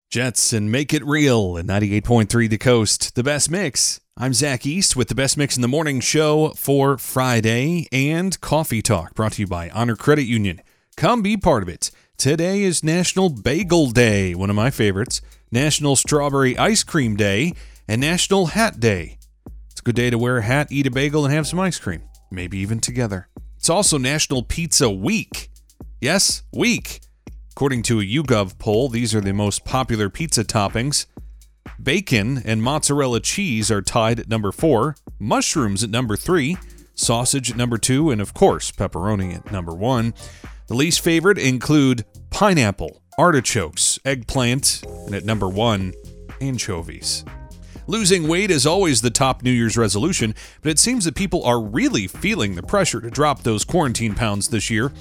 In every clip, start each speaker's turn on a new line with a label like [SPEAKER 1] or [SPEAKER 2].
[SPEAKER 1] Jets and Make It Real at 98.3 The Coast. The Best Mix. I'm Zach East with The Best Mix in the Morning Show for Friday, and Coffee Talk brought to you by Honor Credit Union. Come be part of it. Today is National Bagel Day, one of my favorites, National Strawberry Ice Cream Day, and National Hat Day. It's a good day to wear a hat, eat a bagel, and have some ice cream, maybe even together. It's also National Pizza Week. Yes, week. According to a YouGov poll, these are the most popular pizza toppings. Bacon and mozzarella cheese are tied at number 4, mushrooms at number 3, sausage at number 2, and of course, pepperoni at number 1. The least favorite include pineapple, artichokes, eggplant, and at number 1, anchovies. Losing weight is always the top New Year's resolution, but it seems that people are really feeling the pressure to drop those quarantine pounds this year.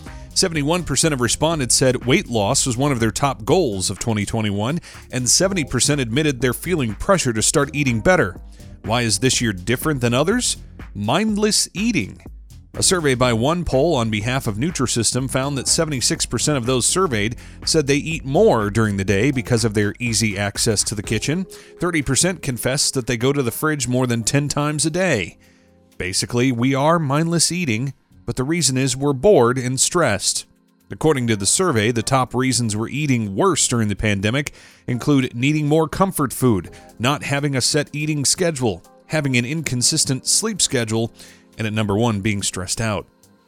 [SPEAKER 1] 71% of respondents said weight loss was one of their top goals of 2021, and 70% admitted they're feeling pressure to start eating better. Why is this year different than others? Mindless eating. A survey by OnePoll on behalf of Nutrisystem found that 76% of those surveyed said they eat more during the day because of their easy access to the kitchen. 30% confessed that they go to the fridge more than 10 times a day. Basically, we are mindless eating, but the reason is we're bored and stressed. According to the survey, the top reasons we're eating worse during the pandemic include needing more comfort food, not having a set eating schedule, having an inconsistent sleep schedule, and at number 1, being stressed out.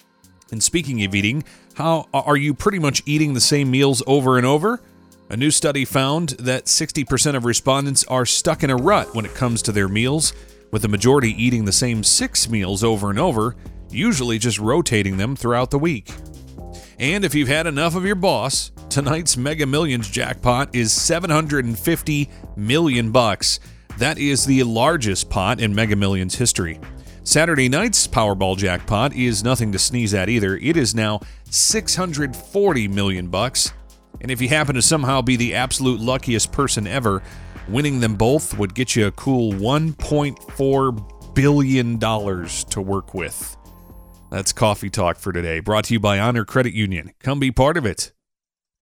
[SPEAKER 1] And speaking of eating, how are you pretty much eating the same meals over and over? A new study found that 60% of respondents are stuck in a rut when it comes to their meals, with the majority eating the same 6 meals over and over, usually just rotating them throughout the week. And if you've had enough of your boss, tonight's Mega Millions jackpot is $750 million. That is the largest pot in Mega Millions history. Saturday night's Powerball jackpot is nothing to sneeze at either. It is now $640 million. And if you happen to somehow be the absolute luckiest person ever, winning them both would get you a cool $1.4 billion to work with. That's Coffee Talk for today, brought to you by Honor Credit Union. Come be part of it.